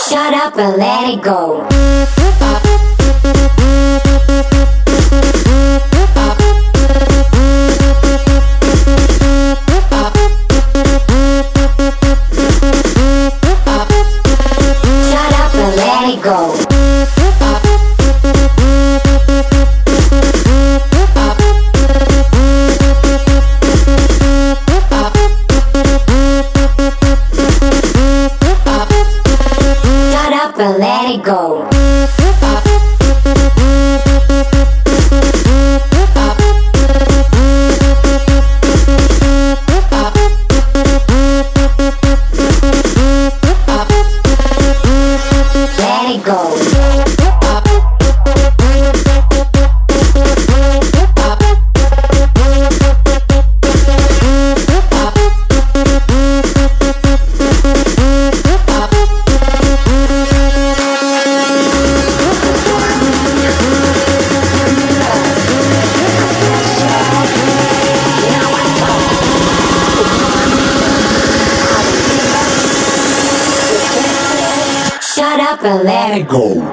Shut up and let it go. Shut up and let it go. Shut up and let it go. Let it go. Shut up and let it go.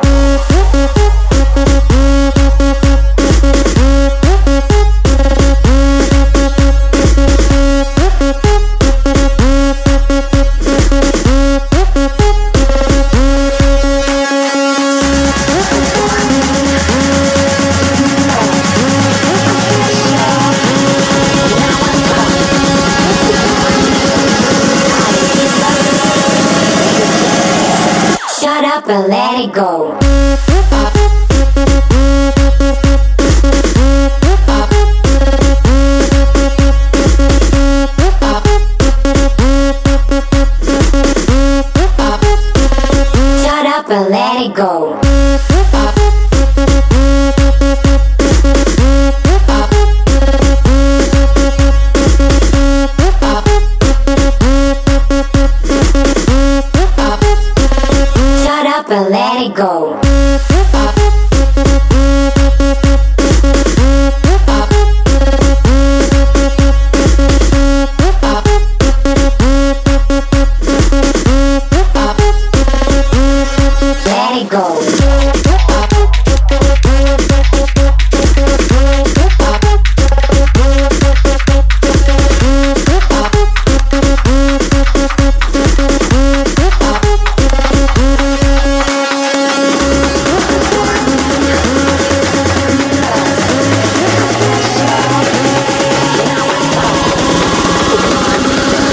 Shut up and let it go. Shut up and let it go. Shut up and let it go. Let it go.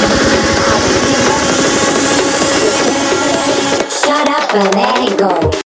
Shut up and let it go.